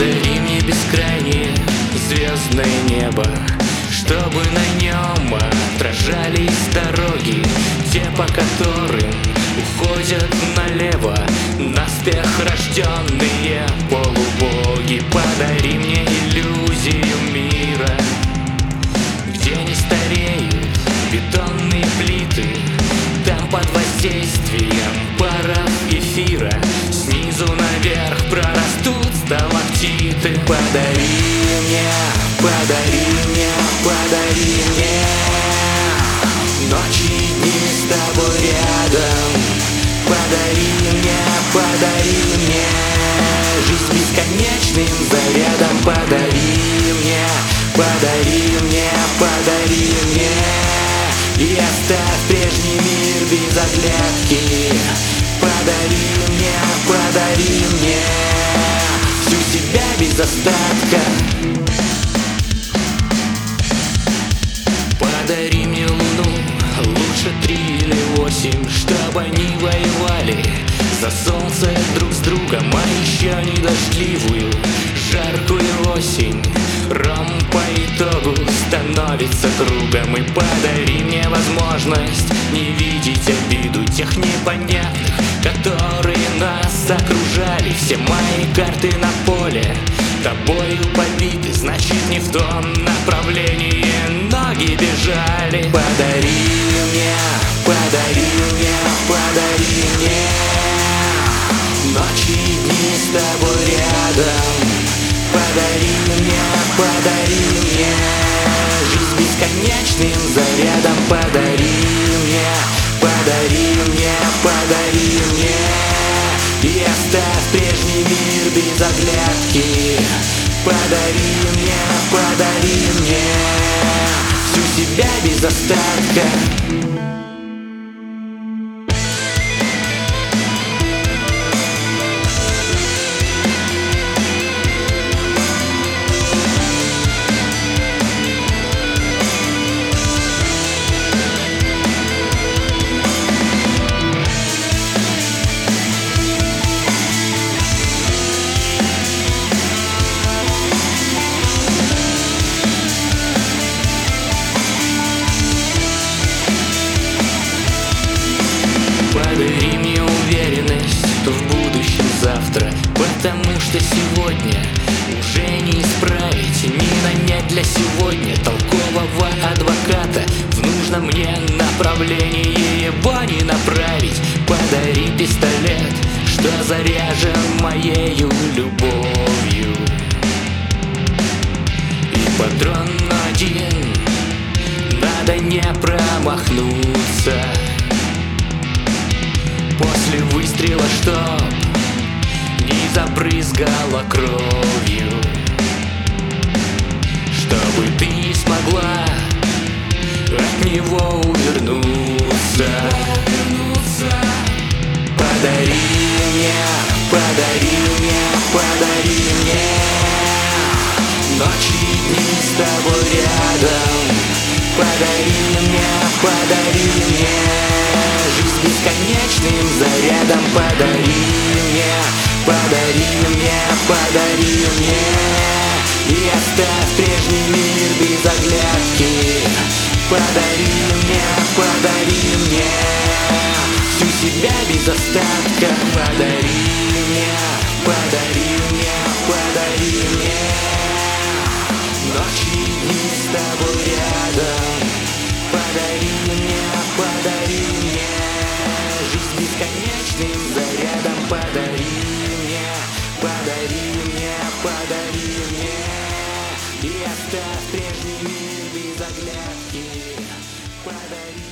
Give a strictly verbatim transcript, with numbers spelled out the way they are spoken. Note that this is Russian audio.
Подари мне бескрайнее звездное небо, чтобы на нем отражались дороги, те, по которым уходят налево наспех рожденные полубоги. Подари мне иллюзию мира, где не стареют бетонные плиты, там под воздействием паров эфира снизу наверх прорастут сталактиты. Подари мне, подари мне, подари мне ночи и дни с тобой рядом. Подари мне, подари мне жизнь бесконечным зарядом. Подари мне, подари мне, подари мне и оставь прежний мир без оглядки. Подари мне, подари мне всю себя без остатка. Подари мне луну, лучше три или восемь, чтобы они воевали за солнце друг с другом, а еще не дождливую жаркую осень. Ром по итогу становится кругом. И подари мне возможность не видеть обиду тех непонятных, которые нас окружали. Все мои карты на поле тобою побиты, значит не в том направлении ноги бежали. Подари мне, подари мне, подари мне ночи и дни с тобой рядом. Подари мне, подари мне жизнь бесконечным зарядом. Подари мне, подари мне, подари мне и оставь прежний мир без оглядки. Подари мне, подари мне всю себя без остатка. Подари мне уверенность в будущем завтра, потому что сегодня уже не исправить, не нанять для сегодня толкового адвоката. В нужном мне направлении его не направить. Подари пистолет, что заряжен моею любовью, и патрон один, надо не промахнуться. После выстрела, чтоб не забрызгала кровью, чтобы ты не смогла от него увернуться. Подари мне, подари мне, подари мне ночи и дни с тобой рядом. Подари мне, подари мне жизнь бесконечным зарядом. Подари мне, подари мне, подари мне и оставь прежний мир без оглядки. Подари мне, подари мне всю себя без остатка. Подари мне, подари мне, подари мне ночи и дни с тобой рядом. Подари мне, подари мне жизнь бесконечным зарядом. Подари мне, подари мне, подари мне и оставь прежний мир без оглядки. Подари